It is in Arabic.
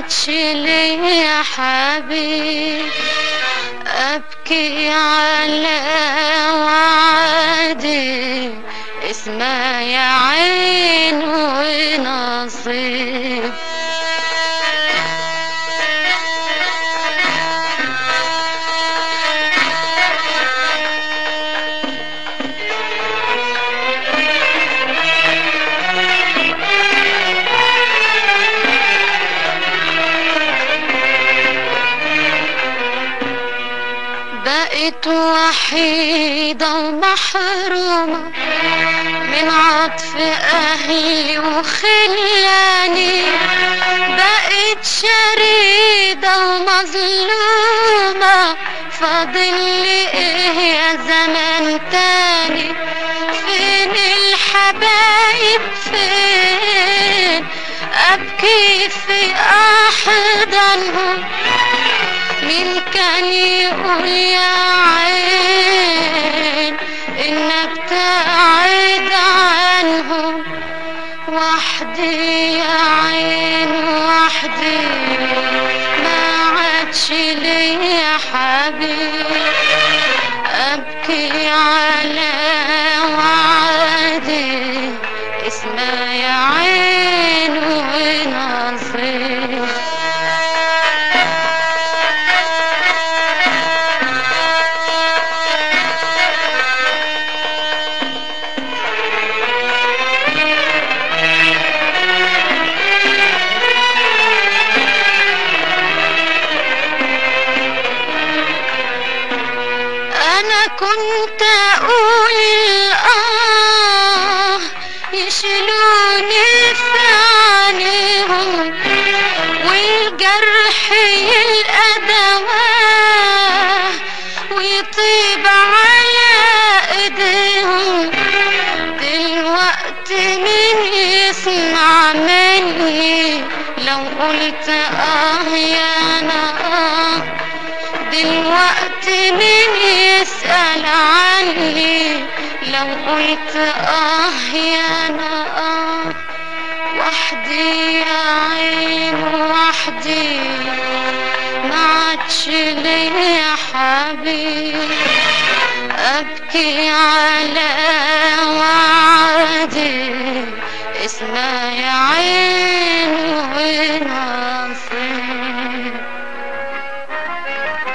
عادش ليا حبيب، ابكي على وعدي اسمع يا عين ونصيب. بقيت وحيدة ومحرومة من عطف أهلي وخلاني، بقيت شريدة ومظلومة، فاضلي إيه يا زمان تاني؟ فين الحبايب فين؟ أبكي في أحضانهم، مين كان يقول يا عين إن ابتعد عنهم؟ وحدي يا عين وحدي، ما عادش ليا حبيب، أبكي على وعدي اسمع يا عين ونصيب. أنا كنت أقول يشيلوني في عينيهم، والجرح يلقى دواء ويطيب على ايديهم. دلوقتي مين يسمع مني لو قلت يا أنا دلوقتي مين يسأل عني لو قلت يا أنا وحدي يا عين وحدي، ما عادش ليا حبيب، أبكي على وعدي اسمع يا عين ونصيب.